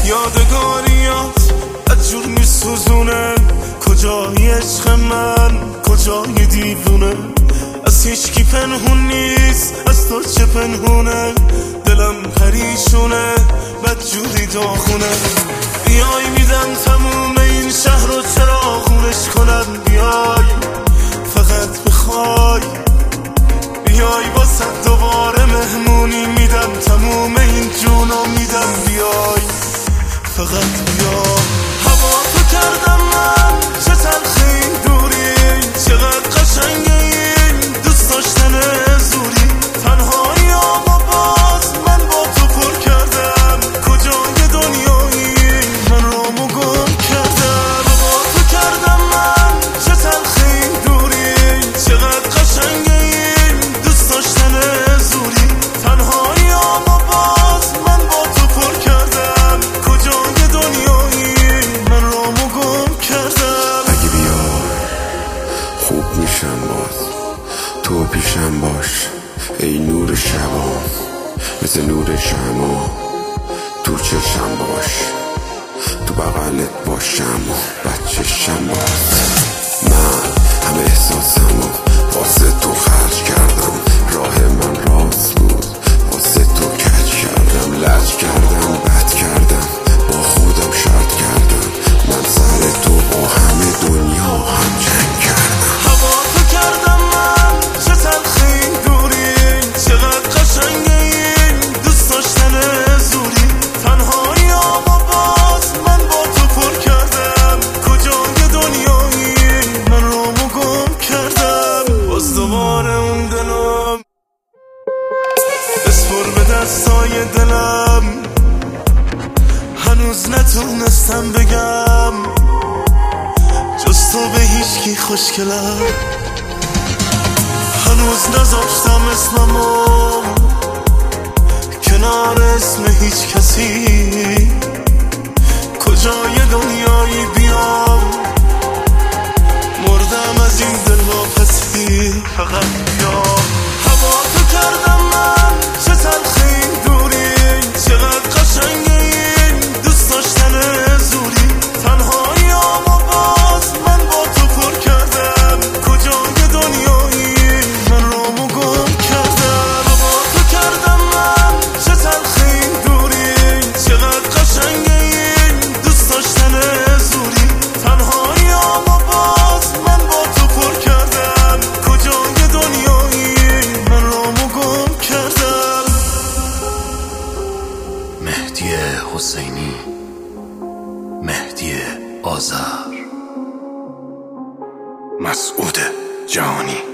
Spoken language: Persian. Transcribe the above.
یادگاریات از جور میسوزونه، کجای عشق من کجای دیوونه، از هیچکی پنهون نیست از تو چه پنهونه، دلم پریشونه بدجوری داغونه. بیای میدم تموم این شهر رو چراغونش کنم، بیای فقط بخوای، بیای واسه دوباره مهمونی میدم، تموم این جونو میدم، بیای فقط بیا. هوا تو کردم من چه تلخی این دوری، چقدر قشنگه این دوست داشتن زوری، تنهایی اما باز من با تو پر کردم، کجای دنیایی من رامو گم کردم. هوا تو کردم من چه تلخی این دوری، چقدر قشنگه این دوست داشتن زوری، تنهایی اما باز من با تو پر کردم، کجای دنیایی من رامو گم کردم. اگه بیا خوب میشم باز، تو پیشم باش ای نور شبا، مثل نور شما تو چشم باش، تو بغلت باشم و بچشم باز. من همه احساسمو واسه تو خرج کردم، راه من راست بود واسه تو کج کردم، لج کردم بد کردم با خودم شرط کردم، من سر تو با همه دنیا هم جنگ کردم. هوا تو کردم من چه تلخی این دوری، چقدر قشنگه این دوست داشتن زوری، تنهایی اما باز من با تو پر کردم، کجای دنیایی من رامو گم کردم. باز دوباره اون دلم بسپر به دستای دلم، هنوز نتونستم بگم جز تو به هیچکی خوشگلم، هنوز نذاشتم اسممو کنار اسم هیچ کسی، کجای دنیایی بیام مردم از این دلواپسی، فقط بیا. هوا تو کردم من چه تلخی این دوری، چقدر قشنگه این دوست داشتن زوری، تنهایی اما باز من با تو پر کردم، کجای دنیایی من رامو گم کردم. هوا تو کردم من چه تلخی این دوری، چقدر قشنگه این دوست داشتن زوری، تنهایی اما باز من با تو پر کردم، کجای دنیایی من رامو گم کردم. مهدی حسینی، مهدی آذر، مسعود جهانی.